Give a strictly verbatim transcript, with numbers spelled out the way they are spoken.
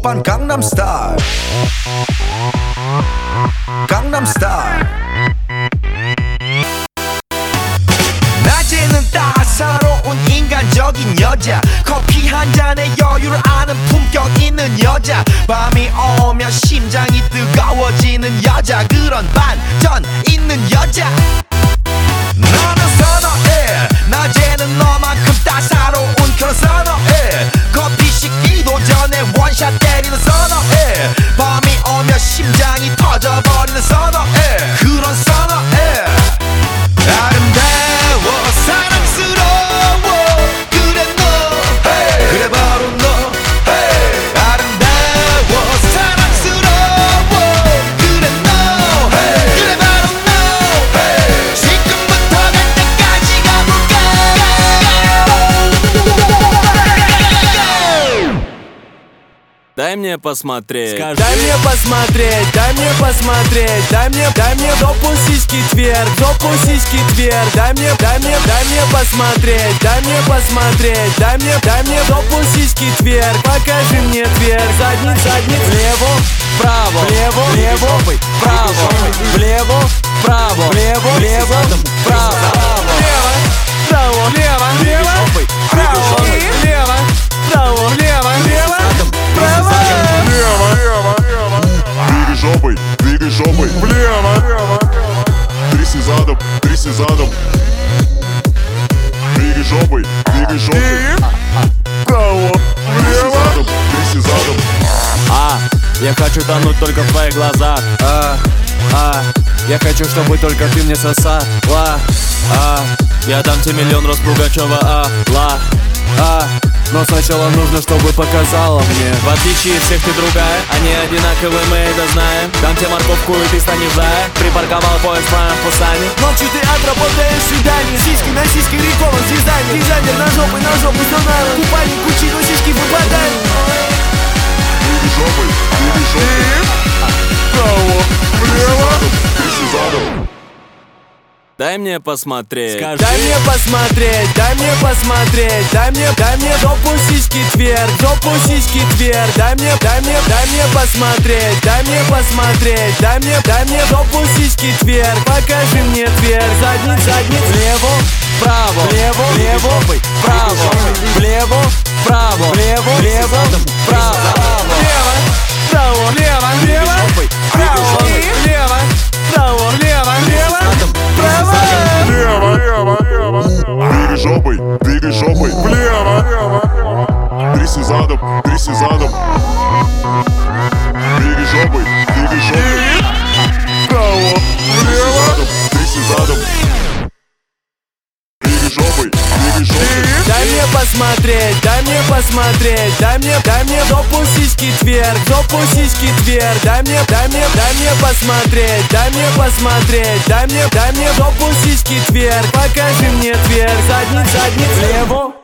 Oppan Gangnam Style Gangnam Style. 낮에는 따사로운 인간적인 여자, 커피 한 잔에 여유를 아는 품격 있는 여자, 밤이 오면 심장이 뜨거워지는 여자, 그런 반전 있는 여자 나는 선호해. 낮에는 너만큼 따사로운 그런 선호해. 커피 식기도 전에 원샷 때리는 선호해. 밤이 오면 심장이 터져버리는 선호해. 그런 선호해. 아름다워 사랑스러워 그래 너 hey. 그래 바로 너 hey. 아름다워 사랑스러워 그래 너 hey. 그래 바로 너 hey. 지금부터 갈 때까지 가볼까. Дай мне посмотреть. Скажи. Дай мне посмотреть, дай мне посмотреть, дай мне, дай мне жопу сиськи тверк, жопу сиськи тверк, дай мне, дай мне, дай мне посмотреть, дай мне посмотреть, дай мне, дай мне жопу сиськи тверк, покажи мне тверк, задник, задник, влево, вправо, влево, влево, вправо, влево, вправо, влево, влево, вправо, влево, вправо, лево, лево, вправо, лево, вправо, лево, лево, вправо. Влево, влево, влево. Двигай жопой, двигай жопой. Влево, влево. Тряси задом, тряси задом. Двигай жопой, двигай жопой. Вправо, влево. Тряси задом. А, я хочу тонуть только в твоих глазах. А, а, я хочу, чтобы только ты мне сосала. А, я дам тебе миллион роз Пугачева. А, ла, а. Но сначала нужно, чтобы показала мне. В отличие от всех ты другая, они одинаковые, мы это знаем. Дам тебе морковку и ты станешь зая. Припарковал поезд прямо в Пусане. Ночью ты отработаешь свидание. Сиськи на сиськи, рекламный дизайнер. Дизайнер на жопу, на жопу, все надо. Купальник, кучи, но сиськи выпадают. Двигай жопой, двигай жопой. Вправо, влево. Тряси задом. Дай мне посмотреть. Скажи. Дай мне посмотреть, дай мне посмотреть, дай мне, дай мне жопу сиськи тверк, жопу сиськи тверк, дай мне, дай мне, дай мне посмотреть, дай мне посмотреть, дай мне, дай мне жопу сиськи тверк, покажи мне тверк, задник, задник, влево, вправо, влево, влево, вправо, влево, вправо, влево, влево, вправо, лево, вправо, лево, лево, вправо, лево, вправо, лево, лево, вправо. Влево, лево, лево. Двигай жопой, двигай жопой. Влево, лево. Тряси задом, тряси задом. Двигай жопой, двигай жопой. Вправо, влево. Тряси задом. Двигай жопой, двигай жопой. Дай мне посмотреть, дай мне посмотреть, дай мне, дай мне жопу сиськи тверк, жопу сиськи тверк, дай мне, дай мне, дай мне посмотреть, дай мне посмотреть, дай мне, дай мне жопу сиськи тверк, покажи мне тверк, задник, задник, влево,